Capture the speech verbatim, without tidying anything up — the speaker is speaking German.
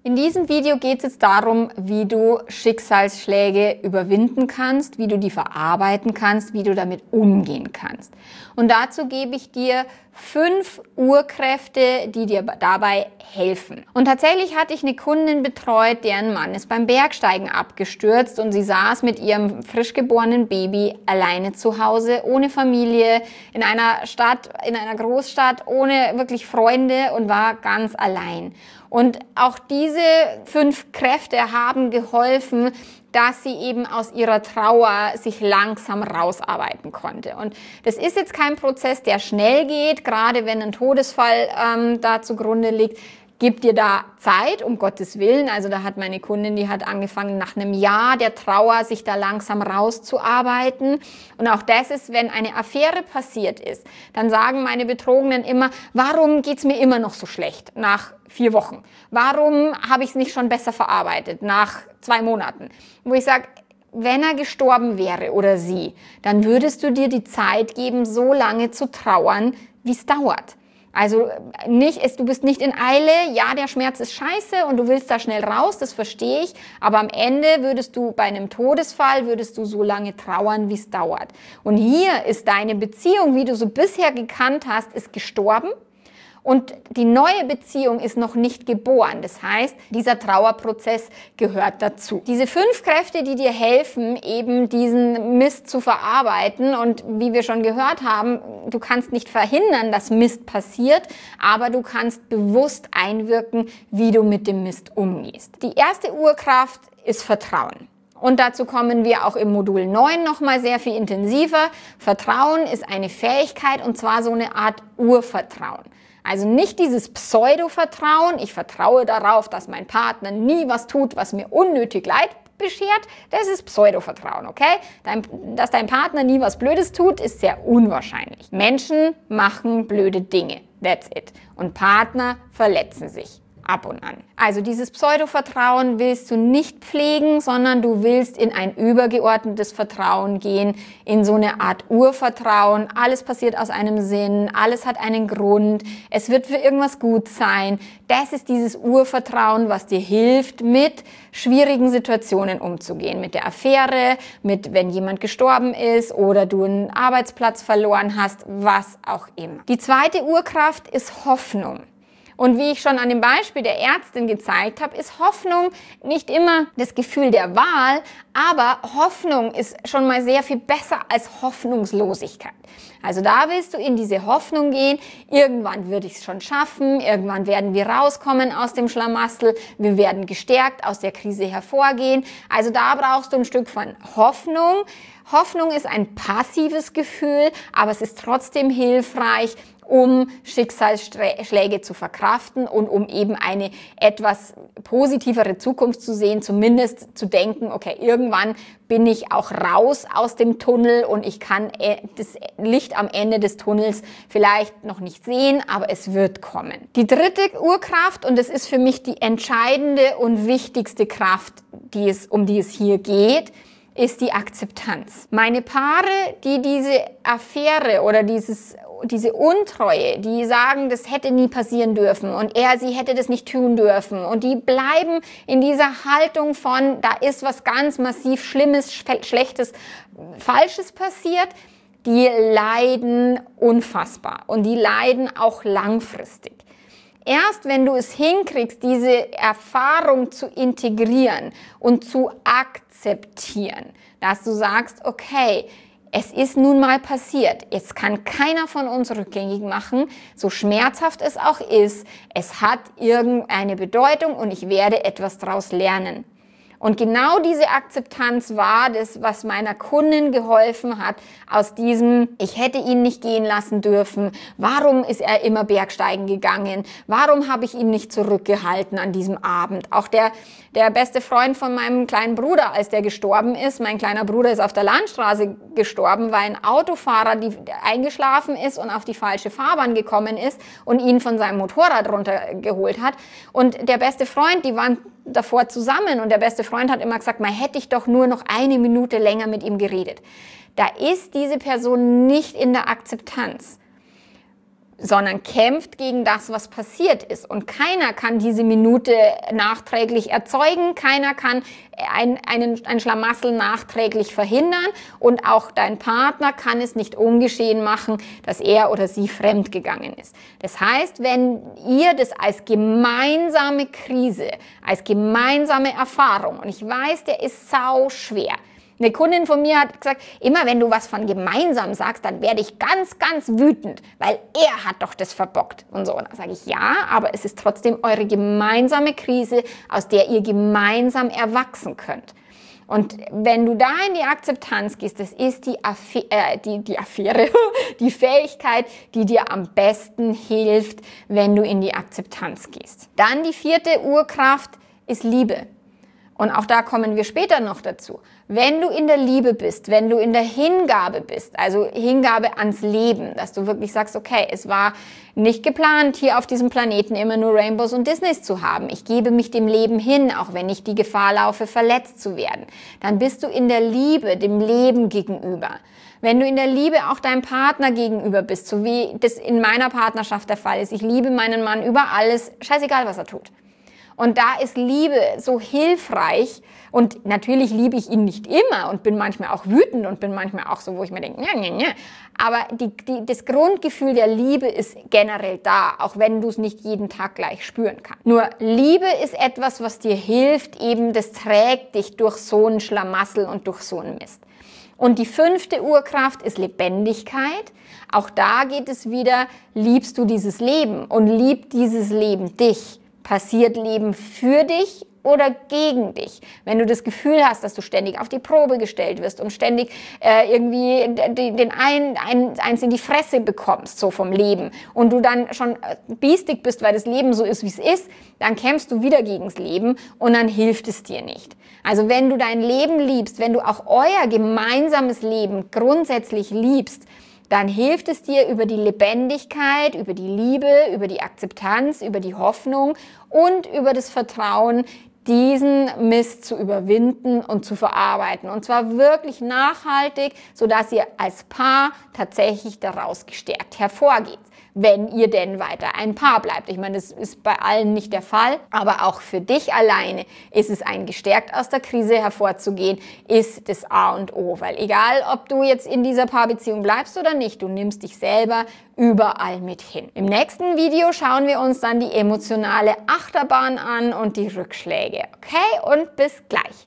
In diesem Video geht es jetzt darum, wie du Schicksalsschläge überwinden kannst, wie du die verarbeiten kannst, wie du damit umgehen kannst. Und dazu gebe ich dir fünf Urkräfte, die dir dabei helfen. Und tatsächlich hatte ich eine Kundin betreut, deren Mann ist beim Bergsteigen abgestürzt und sie saß mit ihrem frisch geborenen Baby alleine zu Hause, ohne Familie, in einer Stadt, in einer Großstadt, ohne wirklich Freunde und war ganz allein. Und auch diese fünf Kräfte haben geholfen, dass sie eben aus ihrer Trauer sich langsam rausarbeiten konnte. Und das ist jetzt kein Prozess, der schnell geht, gerade wenn ein Todesfall ähm, da zugrunde liegt. Gib dir da Zeit, um Gottes Willen. Also da hat meine Kundin, die hat angefangen, nach einem Jahr der Trauer sich da langsam rauszuarbeiten. Und auch das ist, wenn eine Affäre passiert ist, dann sagen meine Betrogenen immer, warum geht's mir immer noch so schlecht nach vier Wochen? Warum habe ich es nicht schon besser verarbeitet nach zwei Monaten? Wo ich sage, wenn er gestorben wäre oder sie, dann würdest du dir die Zeit geben, so lange zu trauern, wie es dauert. Also nicht, du bist nicht in Eile, ja, der Schmerz ist scheiße und du willst da schnell raus, das verstehe ich, aber am Ende würdest du bei einem Todesfall, würdest du so lange trauern, wie es dauert. Und hier ist deine Beziehung, wie du so bisher gekannt hast, ist gestorben. Und die neue Beziehung ist noch nicht geboren. Das heißt, dieser Trauerprozess gehört dazu. Diese fünf Kräfte, die dir helfen, eben diesen Mist zu verarbeiten. Und wie wir schon gehört haben, du kannst nicht verhindern, dass Mist passiert, aber du kannst bewusst einwirken, wie du mit dem Mist umgehst. Die erste Urkraft ist Vertrauen. Und dazu kommen wir auch im Modul neun nochmal sehr viel intensiver. Vertrauen ist eine Fähigkeit und zwar so eine Art Urvertrauen. Also nicht dieses Pseudo-Vertrauen, ich vertraue darauf, dass mein Partner nie was tut, was mir unnötig Leid beschert, das ist Pseudo-Vertrauen, okay? Dein, dass dein Partner nie was Blödes tut, ist sehr unwahrscheinlich. Menschen machen blöde Dinge, that's it. Und Partner verletzen sich. Ab und an. Also dieses Pseudo-Vertrauen willst du nicht pflegen, sondern du willst in ein übergeordnetes Vertrauen gehen, in so eine Art Urvertrauen. Alles passiert aus einem Sinn, alles hat einen Grund, es wird für irgendwas gut sein. Das ist dieses Urvertrauen, was dir hilft, mit schwierigen Situationen umzugehen. Mit der Affäre, mit wenn jemand gestorben ist oder du einen Arbeitsplatz verloren hast, was auch immer. Die zweite Urkraft ist Hoffnung. Und wie ich schon an dem Beispiel der Ärztin gezeigt habe, ist Hoffnung nicht immer das Gefühl der Wahl, aber Hoffnung ist schon mal sehr viel besser als Hoffnungslosigkeit. Also da willst du in diese Hoffnung gehen, irgendwann würde ich es schon schaffen, irgendwann werden wir rauskommen aus dem Schlamassel, wir werden gestärkt aus der Krise hervorgehen. Also da brauchst du ein Stück von Hoffnung. Hoffnung ist ein passives Gefühl, aber es ist trotzdem hilfreich, um Schicksalsschläge zu verkraften und um eben eine etwas positivere Zukunft zu sehen, zumindest zu denken, okay, irgendwann bin ich auch raus aus dem Tunnel und ich kann das Licht am Ende des Tunnels vielleicht noch nicht sehen, aber es wird kommen. Die dritte Urkraft, und das ist für mich die entscheidende und wichtigste Kraft, die es, um die es hier geht, ist die Akzeptanz. Meine Paare, die diese Affäre oder dieses diese Untreue, die sagen, das hätte nie passieren dürfen und er, sie hätte das nicht tun dürfen und die bleiben in dieser Haltung von, da ist was ganz massiv Schlimmes, Schlechtes, Falsches passiert, die leiden unfassbar und die leiden auch langfristig. Erst wenn du es hinkriegst, diese Erfahrung zu integrieren und zu akzeptieren, dass du sagst, okay, es ist nun mal passiert. Jetzt kann keiner von uns rückgängig machen, so schmerzhaft es auch ist. Es hat irgendeine Bedeutung und ich werde etwas daraus lernen. Und genau diese Akzeptanz war das, was meiner Kundin geholfen hat, aus diesem, ich hätte ihn nicht gehen lassen dürfen, warum ist er immer Bergsteigen gegangen, warum habe ich ihn nicht zurückgehalten an diesem Abend. Auch der, der beste Freund von meinem kleinen Bruder, als der gestorben ist, mein kleiner Bruder ist auf der Landstraße gestorben, weil ein Autofahrer die, eingeschlafen ist und auf die falsche Fahrbahn gekommen ist und ihn von seinem Motorrad runtergeholt hat. Und der beste Freund, die waren davor zusammen und der beste Freund hat immer gesagt, man hätte ich doch nur noch eine Minute länger mit ihm geredet. Da ist diese Person nicht in der Akzeptanz. sondern kämpft gegen das, was passiert ist. Und keiner kann diese Minute nachträglich erzeugen, keiner kann ein, einen, ein Schlamassel nachträglich verhindern und auch dein Partner kann es nicht ungeschehen machen, dass er oder sie fremdgegangen ist. Das heißt, wenn ihr das als gemeinsame Krise, als gemeinsame Erfahrung, und ich weiß, der ist sau schwer. Eine Kundin von mir hat gesagt, immer wenn du was von gemeinsam sagst, dann werde ich ganz, ganz wütend, weil er hat doch das verbockt und so. Und dann sage ich, ja, aber es ist trotzdem eure gemeinsame Krise, aus der ihr gemeinsam erwachsen könnt. Und wenn du da in die Akzeptanz gehst, das ist die, Affe äh, die, die Affäre, die Fähigkeit, die dir am besten hilft, wenn du in die Akzeptanz gehst. Dann die vierte Urkraft ist Liebe. Und auch da kommen wir später noch dazu. Wenn du in der Liebe bist, wenn du in der Hingabe bist, also Hingabe ans Leben, dass du wirklich sagst, okay, es war nicht geplant, hier auf diesem Planeten immer nur Rainbows und Disneys zu haben. Ich gebe mich dem Leben hin, auch wenn ich die Gefahr laufe, verletzt zu werden. Dann bist du in der Liebe, dem Leben gegenüber. Wenn du in der Liebe auch deinem Partner gegenüber bist, so wie das in meiner Partnerschaft der Fall ist. Ich liebe meinen Mann über alles, scheißegal, was er tut. Und da ist Liebe so hilfreich und natürlich liebe ich ihn nicht immer und bin manchmal auch wütend und bin manchmal auch so, wo ich mir denke, ja, ja, ja. Aber die, die, das Grundgefühl der Liebe ist generell da, auch wenn du es nicht jeden Tag gleich spüren kannst. Nur Liebe ist etwas, was dir hilft, eben das trägt dich durch so einen Schlamassel und durch so einen Mist. Und die fünfte Urkraft ist Lebendigkeit. Auch da geht es wieder, liebst du dieses Leben und liebt dieses Leben dich? Passiert Leben für dich oder gegen dich? Wenn du das Gefühl hast, dass du ständig auf die Probe gestellt wirst und ständig äh, irgendwie den einen, einen, eins in die Fresse bekommst, so vom Leben, und du dann schon biestig bist, weil das Leben so ist, wie es ist, dann kämpfst du wieder gegens Leben und dann hilft es dir nicht. Also wenn du dein Leben liebst, wenn du auch euer gemeinsames Leben grundsätzlich liebst, dann hilft es dir über die Lebendigkeit, über die Liebe, über die Akzeptanz, über die Hoffnung und über das Vertrauen, diesen Mist zu überwinden und zu verarbeiten. Und zwar wirklich nachhaltig, sodass ihr als Paar tatsächlich daraus gestärkt hervorgeht, wenn ihr denn weiter ein Paar bleibt. Ich meine, das ist bei allen nicht der Fall, aber auch für dich alleine ist es ein gestärkt aus der Krise hervorzugehen, ist das A und O. Weil egal, ob du jetzt in dieser Paarbeziehung bleibst oder nicht, du nimmst dich selber überall mit hin. Im nächsten Video schauen wir uns dann die emotionale Achterbahn an und die Rückschläge. Okay, und bis gleich.